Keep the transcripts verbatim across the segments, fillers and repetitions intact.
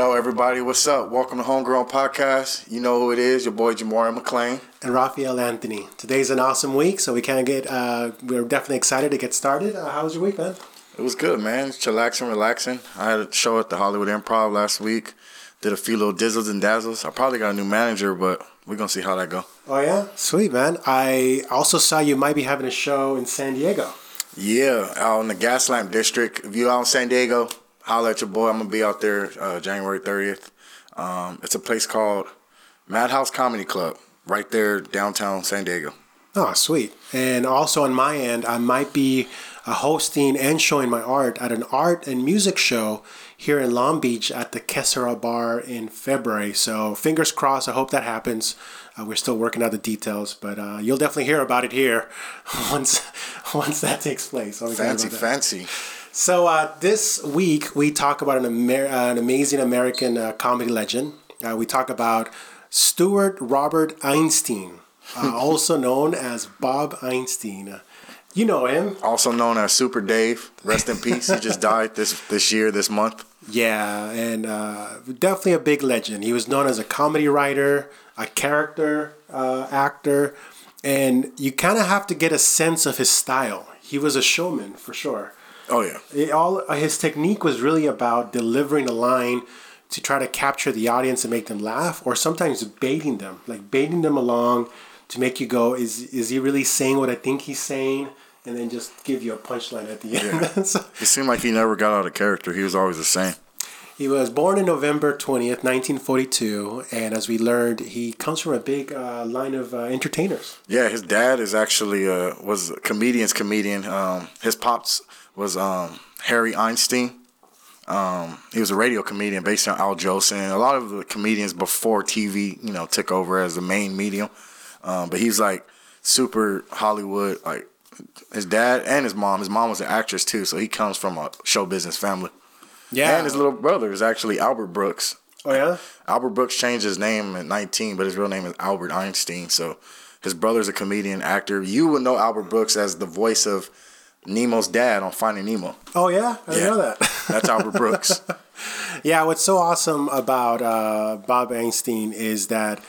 Yo, everybody, what's up? Welcome to Homegrown Podcast. You know who it is, your boy Jamari McLean. And Raphael Anthony. Today's an awesome week, so we can't get, uh, we're definitely excited to get started. Uh, how was your week, man? It was good, man. It's chillaxing, relaxing. I had a show at the Hollywood Improv last week. Did a few little dizzles and dazzles. I probably got a new manager, but we're going to see how that go. Oh, yeah? Sweet, man. I also saw you might be having a show in San Diego. Yeah, out in the Gaslamp District. If you're out in San Diego, holla at your boy. I'm going to be out there uh, January thirtieth. Um, it's a place called Madhouse Comedy Club, right there downtown San Diego. Oh, sweet. And also on my end, I might be uh, hosting and showing my art at an art and music show here in Long Beach at the Kesera Bar in February. So fingers crossed, I hope that happens. Uh, we're still working out the details, but uh, you'll definitely hear about it here once once that takes place. I'm fancy, fancy. So uh, this week, we talk about an, Amer- uh, an amazing American uh, comedy legend. Uh, we talk about Stuart Robert Einstein, uh, also known as Bob Einstein. Uh, you know him. Also known as Super Dave. Rest in peace. He just died this, this year, this month. Yeah, and uh, definitely a big legend. He was known as a comedy writer, a character uh, actor, and you kind of have to get a sense of his style. He was a showman, for sure. Oh, yeah. It all his technique was really about delivering a line to try to capture the audience and make them laugh, or sometimes baiting them, like baiting them along to make you go, is is he really saying what I think he's saying? And then just give you a punchline at the end. Yeah. so, it seemed like he never got out of character. He was always the same. He was born on November twentieth, nineteen forty-two, and as we learned, he comes from a big uh, line of uh, entertainers. Yeah, his dad is actually uh, was a comedian's comedian. Um, his pops was um, Harry Einstein. Um, he was a radio comedian based on Al Jolson. A lot of the comedians before T V, you know, took over as the main medium. Um, but he's like super Hollywood. Like his dad and his mom. His mom was an actress too, so he comes from a show business family. Yeah, and his little brother is actually Albert Brooks. Oh yeah, Albert Brooks changed his name at nineteen, but his real name is Albert Einstein. So his brother's a comedian, actor. You would know Albert Brooks as the voice of Nemo's dad on Finding Nemo. Oh, yeah? I didn't yeah. know that. That's Albert Brooks. Yeah, what's so awesome about uh, Bob Einstein is that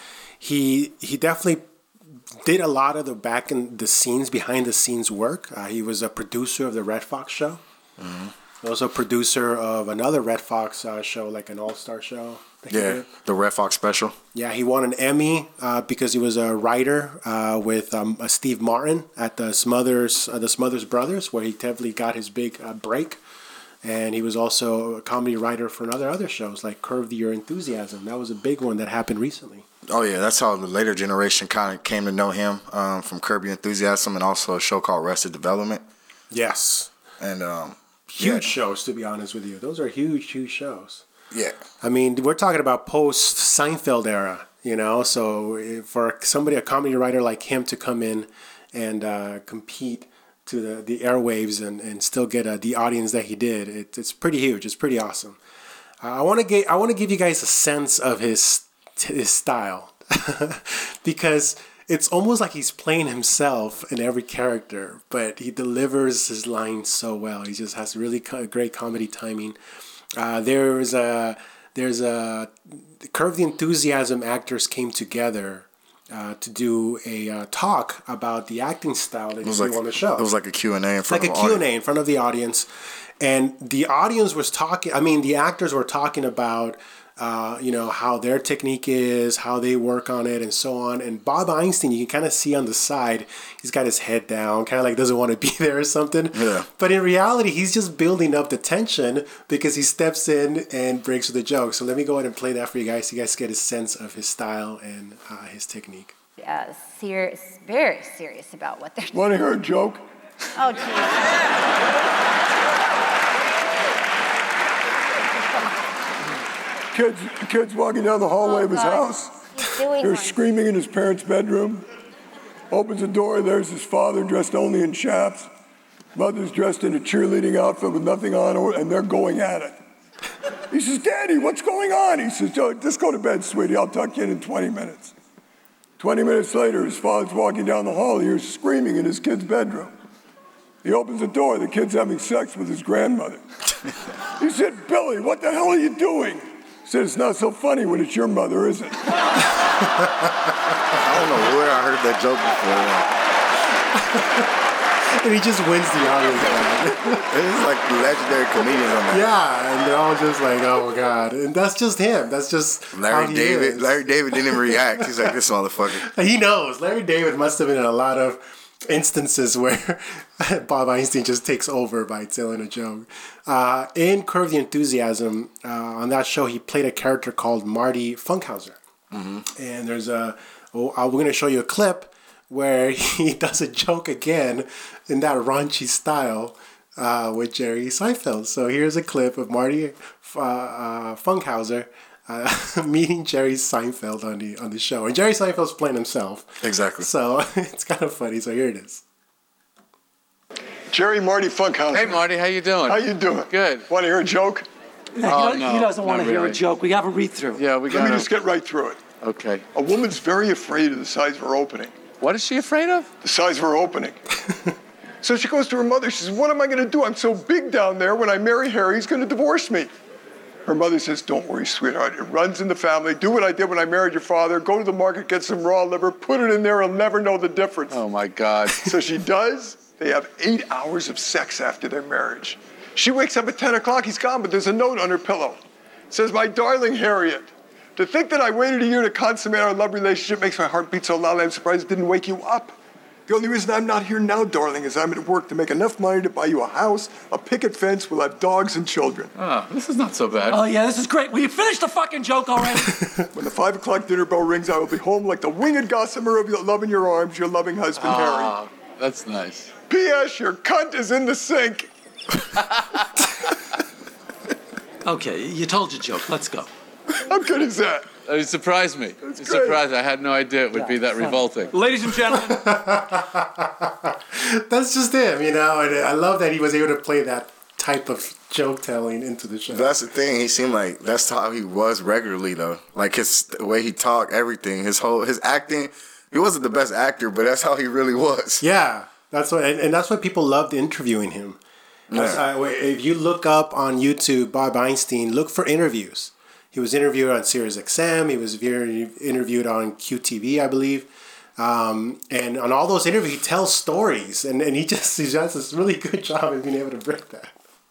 he he definitely did a lot of the back in the scenes, behind the scenes work. Uh, he was a producer of the Red Fox show. Mm-hmm. Also a producer of another Red Fox uh, show, like an all-star show. Yeah, the Red Fox special. Yeah, he won an Emmy uh, because he was a writer uh, with um, uh, Steve Martin at the Smothers, uh, the Smothers Brothers, where he definitely got his big uh, break. And he was also a comedy writer for another other shows like Curb Your Enthusiasm. That was a big one that happened recently. Oh yeah, that's how the later generation kind of came to know him um, from Curb Your Enthusiasm and also a show called Arrested Development. Yes, and um, huge yeah. shows, to be honest with you. Those are huge, huge shows. Yeah. I mean, we're talking about post Seinfeld era, you know. So for somebody, a comedy writer like him, to come in and uh, compete to the, the airwaves and, and still get uh, the audience that he did, it, it's pretty huge. It's pretty awesome. Uh, I want to get I want to give you guys a sense of his his style because it's almost like he's playing himself in every character, but he delivers his lines so well. He just has really co- great comedy timing. Uh, there's a there's a Curb the Enthusiasm actors came together uh, to do a uh, talk about the acting style that you like, do on the show. It was like a Q and A in front like of a Q and A in front of the audience, and the audience was talking. I mean, the actors were talking about uh, you know how their technique is, how they work on it, and so on. And Bob Einstein, you can kind of see on the side, he's got his head down, kind of like doesn't want to be there or something. Yeah. But in reality, he's just building up the tension because he steps in and breaks with the joke. So let me go ahead and play that for you guys so you guys get a sense of his style and uh, his technique. Uh, serious, very serious about what they're doing. Want to hear a joke? Oh, geez. Kids, kids walking down the hallway Oh, of his God. house. He's doing They're one. screaming in his parents' bedroom. Opens the door, there's his father dressed only in chaps. Mother's dressed in a cheerleading outfit with nothing on, and they're going at it. He says, Daddy, what's going on? He says, just go to bed, sweetie. I'll tuck you in in twenty minutes. twenty minutes later, his father's walking down the hall. He hears screaming in his kid's bedroom. He opens the door. The kid's having sex with his grandmother. He said, Billy, what the hell are you doing? Said it's not so funny when it's your mother, is it? I don't know where I heard that joke before. And he just wins the audience. It's like legendary comedians on that. Yeah, and they're all just like, oh god. And that's just him. That's just how Larry he David. is. Larry David didn't even react. He's like, this motherfucker. He knows. Larry David must have been in a lot of instances where Bob Einstein just takes over by telling a joke. Uh, in Curb the Enthusiasm, uh, on that show, he played a character called Marty Funkhauser. Mm-hmm. And there's a, oh, uh, we're going to show you a clip where he does a joke again in that raunchy style uh, with Jerry Seinfeld. So here's a clip of Marty uh, uh, Funkhauser Uh, meeting Jerry Seinfeld on the on the show, and Jerry Seinfeld's playing himself. Exactly. So it's kind of funny. So here it is. Jerry Marty Funkhauser. Hey, Marty, how you doing? How you doing? Good. Want to hear a joke? Oh, he, no, he doesn't want to not hear really. a joke. We have a read through. Yeah, we Let got me to. just get right through it. Okay. A woman's very afraid of the size of her opening. What is she afraid of? The size of her opening. So she goes to her mother. She says, what am I going to do? I'm so big down there. When I marry Harry, he's going to divorce me. Her mother says, don't worry, sweetheart. It runs in the family. Do what I did when I married your father. Go to the market, get some raw liver, put it in there. He'll never know the difference. Oh, my God. So she does. They have eight hours of sex after their marriage. She wakes up at ten o'clock. He's gone, but there's a note on her pillow. It says, my darling Harriet, to think that I waited a year to consummate our love relationship makes my heart beat so loud I'm surprised it didn't wake you up. The only reason I'm not here now, darling, is I'm at work to make enough money to buy you a house, a picket fence. We'll have dogs and children. Oh, this is not so bad. Oh, yeah, this is great. Will you finish the fucking joke already? When the five o'clock dinner bell rings, I will be home like the winged gossamer of your love in your arms, your loving husband, Harry. Oh, that's nice. P S. Your cunt is in the sink. Okay, you told your joke. Let's go. How good is that? Oh, you surprised me. You great. surprised me. I had no idea it would be that funny. revolting. Ladies and gentlemen, That's just him, you know. And I love that he was able to play that type of joke telling into the show. That's the thing. He seemed like that's how he was regularly, though. Like his the way he talked, everything, his whole his acting. He wasn't the best actor, but that's how he really was. Yeah, that's what, and, and that's what people loved interviewing him. That's, Yeah. uh, if you look up on YouTube Bob Einstein, look for interviews. He was interviewed on Sirius X M. He was very interviewed on Q T V, I believe. Um, and on all those interviews, he tells stories, and, and he just he does this really good job of being able to break that.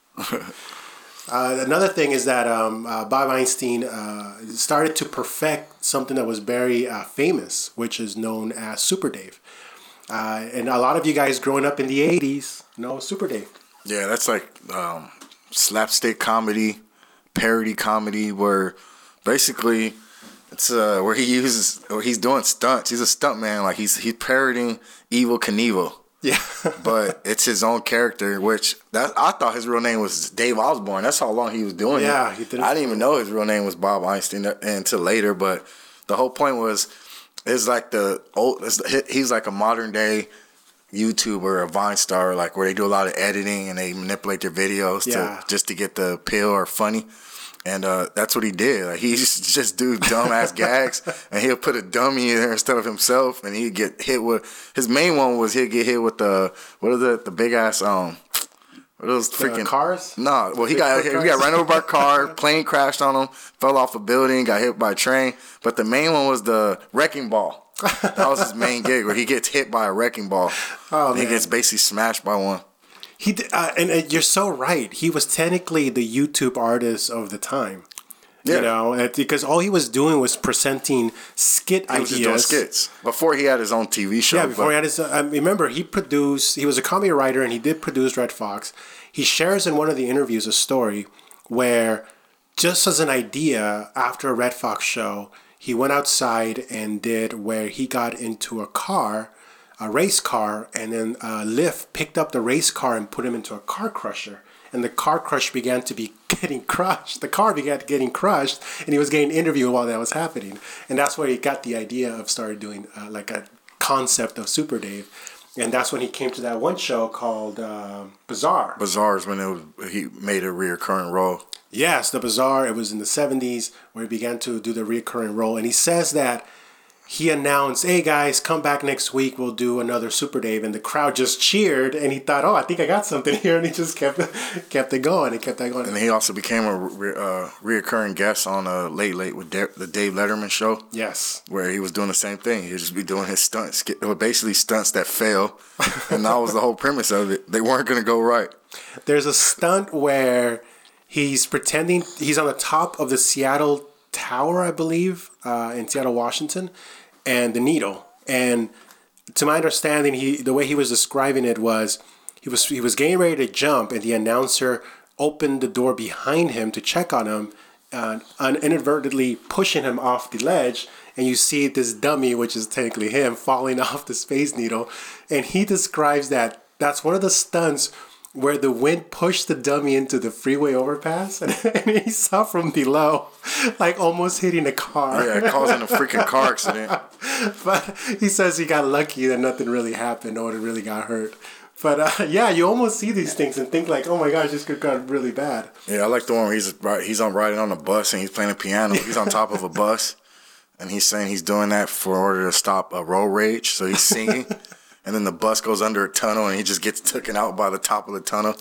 uh, another thing is that um, uh, Bob Einstein uh, started to perfect something that was very uh, famous, which is known as Super Dave. Uh, and a lot of you guys growing up in the eighties know Super Dave. Yeah, that's like um, slapstick comedy, parody comedy, where basically it's uh, where he uses, where he's doing stunts. He's a stunt man, like he's he's parodying Evel Knievel. Yeah. But it's his own character, which that I thought his real name was Dave Osborne. That's how long he was doing Yeah, it. he did it. I didn't even know his real name was Bob Einstein until later. But the whole point was, it's like the old. It's, he's like a modern day YouTuber, a Vine star, like where they do a lot of editing and they manipulate their videos Yeah. to just to get the appeal or funny. And uh, that's what he did. Like, he used to just do dumb ass gags, and he'll put a dummy in there instead of himself, and he'd get hit with. His main one was he'd get hit with the what is it? The big ass um. What are those freaking cars? No, well he Big got foot he got cars? run over by a car, plane crashed on him, fell off a building, got hit by a train. But the main one was the wrecking ball. That was his main gig, where he gets hit by a wrecking ball. Oh, and he man. gets basically smashed by one. He did, uh, and, and you're so right. He was technically the YouTube artist of the time. Yeah. You know, and- because all he was doing was presenting skit He was ideas. just doing skits before he had his own T V show. Yeah, before but- he had his. I remember he produced. He was a comedy writer, and he did produce Red Fox. He shares in one of the interviews a story where, just as an idea, after a Red Fox show, he went outside and did where he got into a car, a race car, and then uh, Lyft picked up the race car and put him into a car crusher. And the car crush began to be getting crushed. The car began getting crushed, and he was getting interviewed while that was happening. And that's where he got the idea of started doing uh, like a concept of Super Dave. And that's when he came to that one show called uh, Bizarre. Bizarre is when it was, he made a reoccurring role. Yes, the Bizarre. It was in the seventies where he began to do the recurring role. And he says that he announced, "Hey guys, come back next week. We'll do another Super Dave," and the crowd just cheered. And he thought, "Oh, I think I got something here," and he just kept kept it going and kept that going. And he also became a re- uh, reoccurring guest on uh, Late Late with Da- the Dave Letterman show. Yes, where he was doing the same thing. He'd just be doing his stunts, basically stunts that fail, and that was the whole premise of it. They weren't going to go right. There's a stunt where he's pretending he's on the top of the Seattle Tower, I believe, uh, in Seattle, Washington, and the needle. And to my understanding, he the way he was describing it was he was he was getting ready to jump, and the announcer opened the door behind him to check on him, uh, inadvertently pushing him off the ledge. And you see this dummy, which is technically him, falling off the Space Needle. And he describes that that's one of the stunts where the wind pushed the dummy into the freeway overpass, and, and he saw from below, like almost hitting a car. Yeah, causing a freaking car accident. But he says he got lucky that nothing really happened. No one really got hurt. But uh, yeah, you almost see these things and think like, oh my gosh, this could have gone really bad. Yeah, I like the one where he's he's on riding on a bus and he's playing a piano. He's on top of a bus, and he's saying he's doing that for order to stop a road rage. So he's singing. And then the bus goes under a tunnel, and he just gets taken out by the top of the tunnel.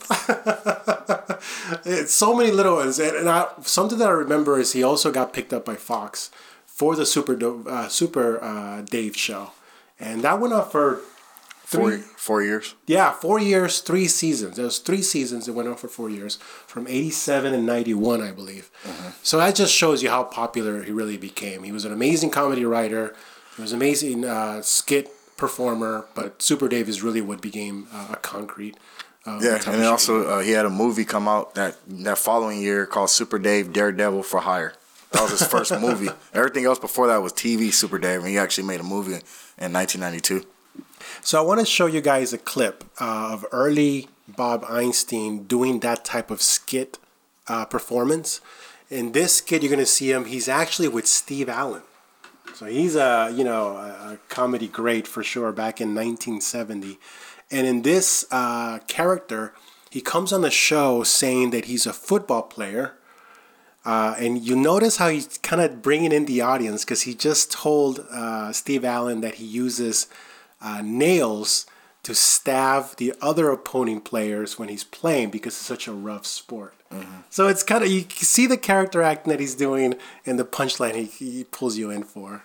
It's so many little ones. And, and I, something that I remember is he also got picked up by Fox for the Super uh, Super uh, Dave show. And that went on for Four, three, four years? Yeah, four years, three seasons. There was three seasons that went on for four years, from eighty-seven and ninety-one, I believe. Mm-hmm. So that just shows you how popular he really became. He was an amazing comedy writer. He was an amazing uh, skit performer, but Super Dave is really what became uh, a concrete. Uh, yeah, and then also uh, he had a movie come out that that following year called Super Dave Daredevil for Hire. That was his first movie. Everything else before that was T V Super Dave, and he actually made a movie in nineteen ninety-two. So I want to show you guys a clip uh, of early Bob Einstein doing that type of skit uh, performance. In this skit, you're going to see him. He's actually with Steve Allen. So he's a, you know, a comedy great for sure back in nineteen seventy. And in this uh, character, he comes on the show saying that he's a football player. Uh, and you notice how he's kind of bringing in the audience because he just told uh, Steve Allen that he uses uh, nails to stab the other opposing players when he's playing because it's such a rough sport. Mm-hmm. So it's kind of, you see the character acting that he's doing and the punchline he, he pulls you in for.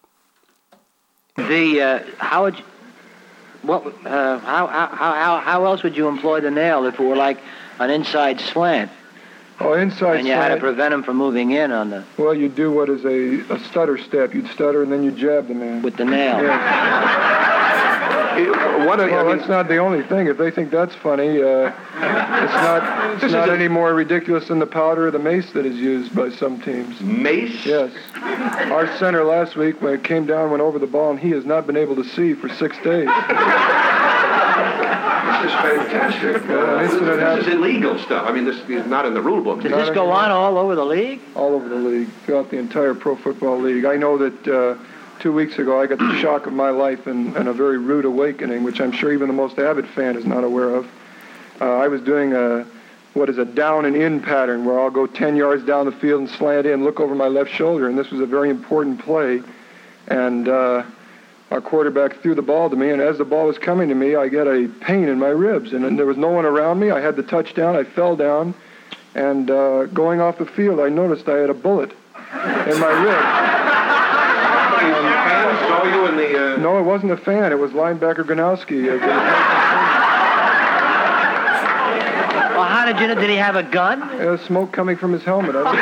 The uh, how would you, what uh, how how how how else would you employ the nail if it were like an inside slant? Oh, inside and you slant. had to prevent him from moving in on the. Well, you do what is a, a stutter step. You'd stutter and then you jab the man with the nail. Yeah. it, what a, well, I mean, that's not the only thing. If they think that's funny, uh, it's not. It's not any more ridiculous than the powder or the mace that is used by some teams. Mace? Yes. Our center last week, when it came down, went over the ball, and he has not been able to see for six days. This is fantastic. Uh, this, this is illegal stuff. I mean, this is not in the rule book. Does this go on all over the league? All over the league, throughout the entire Pro Football League. I know that uh, two weeks ago I got the shock of my life and, and a very rude awakening, which I'm sure even the most avid fan is not aware of. Uh, I was doing a, what is a down and in pattern where I'll go ten yards down the field and slant in, look over my left shoulder, and this was a very important play. And uh, our quarterback threw the ball to me, and as the ball was coming to me, I get a pain in my ribs, and, and there was no one around me. I had the touchdown. I fell down, and uh, going off the field, I noticed I had a bullet in my rib. And the fan saw you in the... Uh... No, it wasn't a fan. It was linebacker Gronowski. Uh, well, how did you know? Did he have a gun? Uh, smoke coming from his helmet. I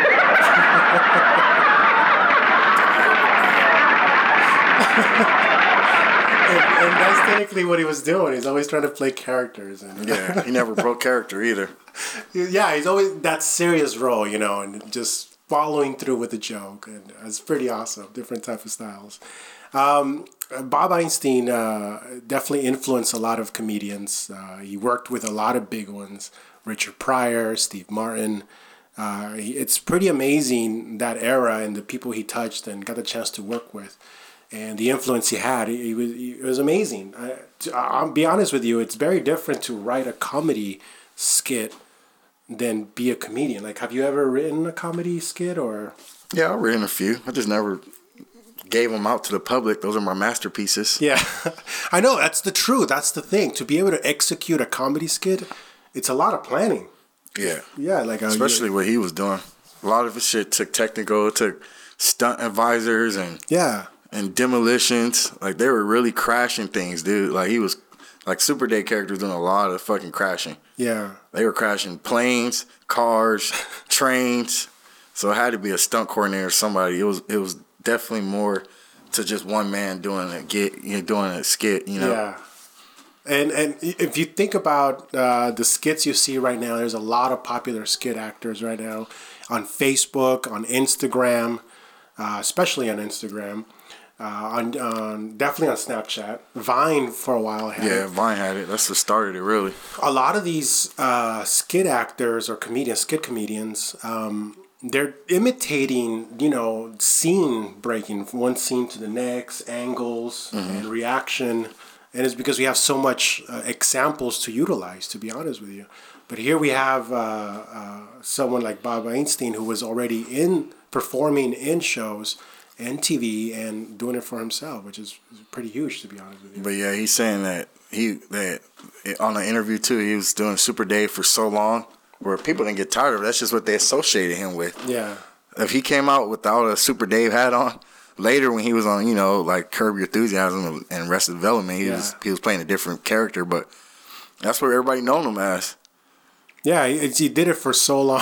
And, and that's technically what he was doing. He's always trying to play characters. And yeah, he never broke character either. Yeah, he's always that serious role, you know, and just following through with the joke. And it's pretty awesome. Different type of styles. Um, Bob Einstein uh, definitely influenced a lot of comedians. Uh, he worked with a lot of big ones. Richard Pryor, Steve Martin. Uh, he, it's pretty amazing that era and the people he touched and got the chance to work with. And the influence he had, he, he was, he, it was amazing. I, to, I'll be honest with you, it's very different to write a comedy skit than be a comedian. Like, have you ever written a comedy skit or? Yeah, I've written a few. I just never gave them out to the public. Those are my masterpieces. Yeah, I know. That's the truth. That's the thing. To be able to execute a comedy skit, it's a lot of planning. Yeah. Yeah, like uh, especially what he was doing. A lot of his shit took technical, it took stunt advisors and yeah, and demolitions. Like they were really crashing things, dude. Like he was like Super Day characters doing a lot of fucking crashing. Yeah. They were crashing planes, cars, trains. So it had to be a stunt coordinator or somebody. It was it was definitely more to just one man doing a get you know, doing a skit, you know. Yeah. And and if you think about uh, the skits you see right now, there's a lot of popular skit actors right now on Facebook, on Instagram, uh, especially on Instagram, uh, on, on definitely on Snapchat. Vine for a while had Yeah, it. Vine had it. That's what started it, really. A lot of these uh, skit actors or comedians, skit comedians, um, they're imitating, you know, scene breaking from one scene to the next, angles Mm-hmm. and reaction. And it's because we have so much uh, examples to utilize, to be honest with you. But here we have uh, uh, someone like Bob Einstein who was already in performing in shows and T V and doing it for himself, which is pretty huge, to be honest with you. But yeah, he's saying that he that on an interview too, he was doing Super Day for so long where people didn't get tired of it. That's just what they associated him with. Yeah. If he came out without a Super Dave hat on, later when he was on, you know, like Curb Your Enthusiasm and Arrested Development, he Yeah. was he was playing a different character, but that's what everybody known him as. Yeah, he, he did it for so long,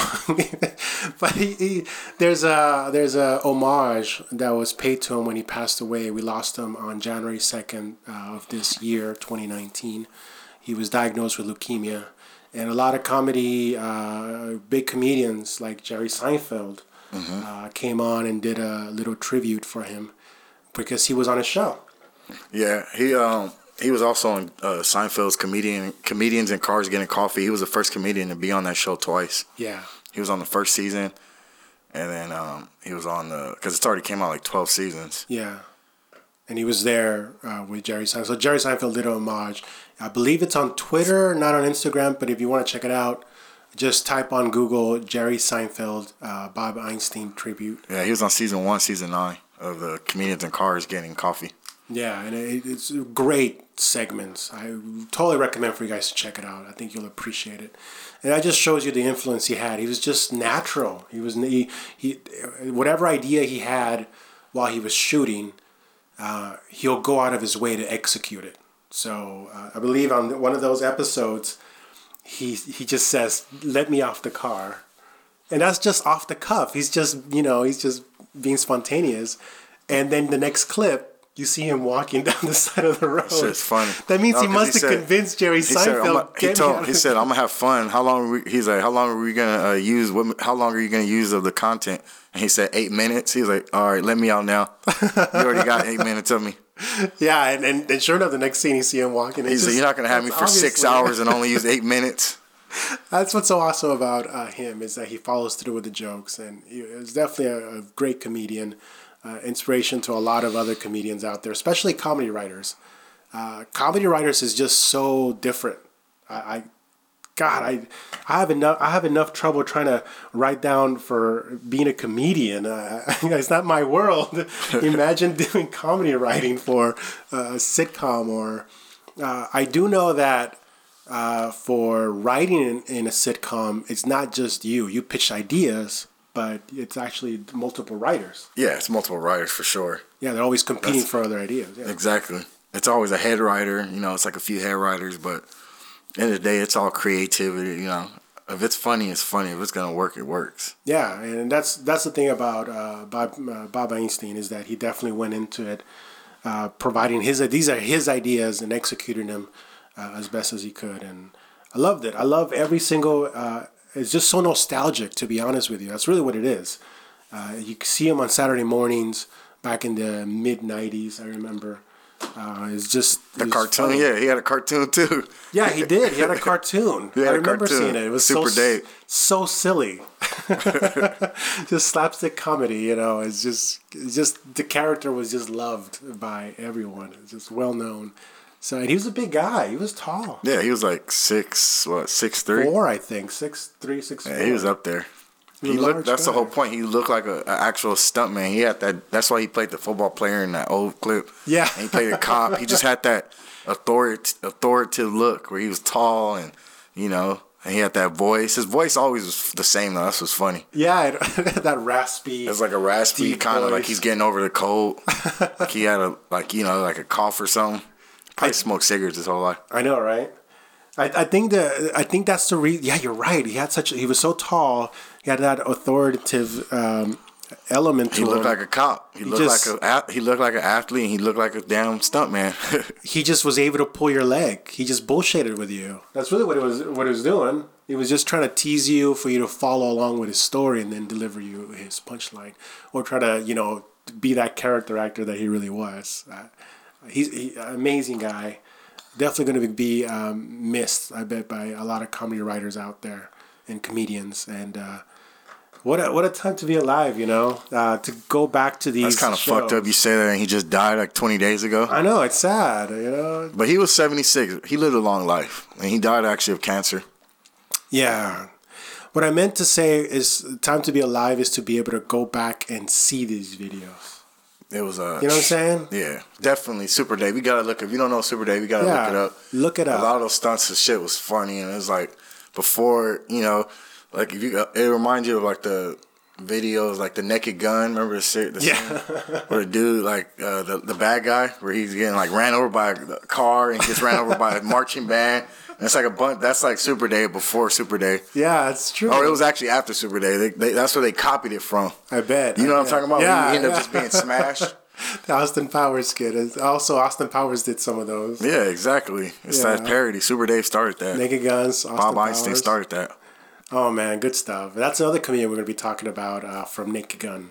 but he, he there's a there's a homage that was paid to him when he passed away. We lost him on January second uh, of this year, twenty nineteen. He was diagnosed with leukemia, and a lot of comedy, uh, big comedians like Jerry Seinfeld Mm-hmm. uh, came on and did a little tribute for him because he was on a show. Yeah, he um he was also on uh, Seinfeld's comedian comedians in Cars Getting Coffee. He was the first comedian to be on that show twice. Yeah. He was on the first season, and then um, he was on the because it's already came out like twelve seasons. Yeah. And he was there uh, with Jerry Seinfeld. So Jerry Seinfeld did a homage. I believe it's on Twitter, not on Instagram, but if you want to check it out, just type on Google Jerry Seinfeld, uh, Bob Einstein tribute. Yeah, he was on season one, season nine of the comedians in Cars Getting Coffee. Yeah, and it, it's great segments. I totally recommend for you guys to check it out. I think you'll appreciate it. And that just shows you the influence he had. He was just natural. He was he, he whatever idea he had while he was shooting, uh, he'll go out of his way to execute it. So uh, I believe on one of those episodes, he he just says, "Let me off the car," and that's just off the cuff. He's just you know he's just being spontaneous, and then the next clip, you see him walking down the side of the road. That shit's funny. That means No, he 'cause must he have said- convinced Jerry He said, I'm Seinfeld. a, he, "Get me told, out he of said, "I'm gonna have fun. How long?" Are we, he's like, "How long are we gonna uh, use? What? How long are you gonna use of the content?" And he said, eight minutes." He's like, "All right, let me out now. You already got eight minutes of me." Yeah, and, and, and sure enough, the next scene you see him walking. He's like, "You're not gonna have me for six hours and only use eight minutes." That's what's so awesome about uh, him is that he follows through with the jokes, and he is definitely a, a great comedian, uh, inspiration to a lot of other comedians out there, especially comedy writers. Uh, comedy writers is just so different. I, I God, I, I have enough. I have enough trouble trying to write down for being a comedian. Uh, it's not my world. Imagine doing comedy writing for a sitcom, or uh, I do know that uh, for writing in, in a sitcom, it's not just you. You pitch ideas, but it's actually multiple writers. Yeah, it's multiple writers for sure. Yeah, they're always competing That's- for other ideas. Yeah. Exactly. It's always a head writer. You know, it's like a few head writers, but at the end of the day, it's all creativity. You know, if it's funny, it's funny. If it's gonna work, it works. Yeah, and that's that's the thing about uh, Bob uh, Bob Einstein is that he definitely went into it, uh, providing his these are his ideas and executing them uh, as best as he could, and I loved it. I love every single. Uh, it's just so nostalgic, to be honest with you. That's really what it is. Uh, you see him on Saturday mornings back in the mid nineties. I remember. Uh, it's just The it was cartoon, funny. yeah, he had a cartoon too. Yeah, he did. He had a cartoon. He had I a remember cartoon. seeing it. It was Super so Dave. so silly. Just slapstick comedy, you know. It's just, it's just the character was just loved by everyone. It's just well known. So and he was a big guy. He was tall. Yeah, he was like six, what, six three? Four, I think. Six three, six Yeah, four. he was up there. He looked. That's guy. the whole point. He looked like an actual stuntman. He had that. That's why he played the football player in that old clip. Yeah. And he played a cop. He just had that authority, authoritative look where he was tall and you know, and he had that voice. His voice always was the same though. That's what's funny. Yeah, that raspy. It's like a raspy kind of like he's getting over the cold. Like he had a like you know like a cough or something. Probably smoked cigarettes his whole life. I know, right? I, I think the I think that's the reason. Yeah, you're right. He had such. He was so tall. He had that authoritative um, element to him. He looked him. like a cop. He, he looked just, like a he looked like an athlete. And he looked like a damn stuntman. He just was able to pull your leg. He just bullshitted with you. That's really what it was. What he was doing. He was just trying to tease you for you to follow along with his story and then deliver you his punchline, or try to you know be that character actor that he really was. Uh, he's he, amazing guy. Definitely going to be um, missed, I bet, by a lot of comedy writers out there and comedians. And uh, what a, what a time to be alive, you know, uh, to go back to these. That's kind of fucked up. You say that, and he just died like twenty days ago. I know, it's sad, you know. But he was seventy-six. He lived a long life, and he died actually of cancer. Yeah. What I meant to say is, time to be alive is to be able to go back and see these videos. It was a. You know what I'm saying? Yeah, definitely. Super Dave. We gotta look. If you don't know Super Dave, you gotta yeah, look it up. Look it up. A lot of those stunts and shit was funny, and it was like before, you know, like if you, it reminds you of like the videos, like the Naked Gun. Remember the shit? The yeah. Scene where the dude, like uh, the the bad guy, where he's getting like ran over by a car and gets ran over by a marching band. And it's like a bunch. That's like Super Dave before Super Dave. Yeah, it's true. Or it was actually after Super Dave. They, they, that's where they copied it from. I bet. You know I what bet. I'm talking about? Yeah, he ended yeah. up just being smashed. The Austin Powers skit. Also, Austin Powers did some of those. Yeah, exactly. It's yeah. that parody. Super Dave started that. Naked Guns. Austin Bob Powers. Einstein started that. Oh man, good stuff. That's another comedian we're gonna be talking about uh, from Naked Gun.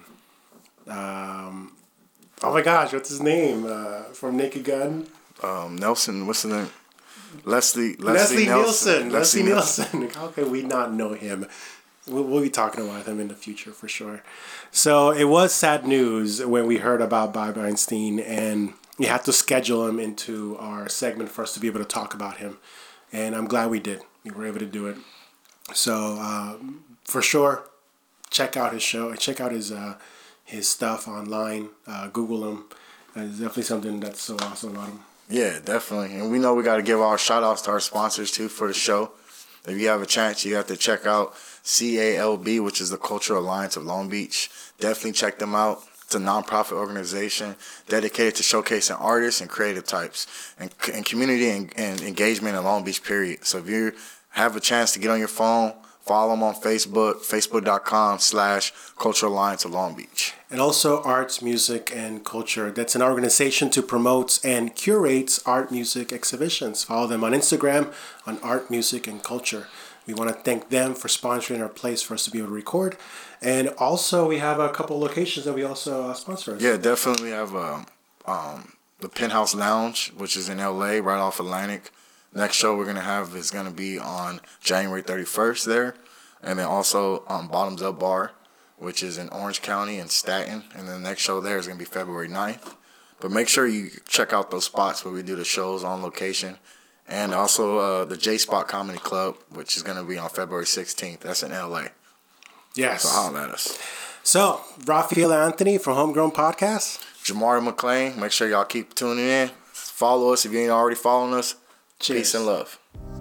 Um, oh my gosh, what's his name uh, from Naked Gun? Um, Nelson. What's his name? Leslie. Leslie, Leslie Nelson. Nielsen. Leslie Nielsen. How can we not know him? We'll, we'll be talking about him in the future for sure. So it was sad news when we heard about Bob Einstein, and we had to schedule him into our segment for us to be able to talk about him. And I'm glad we did. We were able to do it. So uh, for sure, check out his show. Check out his uh, his stuff online. Uh, Google him. Uh, it's definitely something that's so awesome about him. Yeah, definitely. And we know we got to give our shout outs to our sponsors too for the show. If you have a chance, you have to check out C A L B, which is the Cultural Alliance of Long Beach. Definitely check them out. It's a nonprofit organization dedicated to showcasing artists and creative types and, and community and, and engagement in Long Beach, period. So if you have a chance to get on your phone, follow them on Facebook, facebook.com slash Cultural Alliance of Long Beach. And also Arts, Music, and Culture. That's an organization to promote and curates art, music exhibitions. Follow them on Instagram on Art, Music, and Culture. We want to thank them for sponsoring our place for us to be able to record. And also, we have a couple locations that we also uh, sponsor. Yeah, definitely have um, um, the Penthouse Lounge, which is in L A, right off Atlantic. Next show we're going to have is going to be on January thirty-first there. And then also um, Bottoms Up Bar, which is in Orange County and Staten. And then the next show there is going to be February ninth. But make sure you check out those spots where we do the shows on location. And also uh, the J-Spot Comedy Club, which is going to be on February sixteenth. That's in L A. Yes. So holler at us. So, Rafael Anthony from Homegrown Podcast. Jamari McLean. Make sure y'all keep tuning in. Follow us if you ain't already following us. Cheers. Peace and love.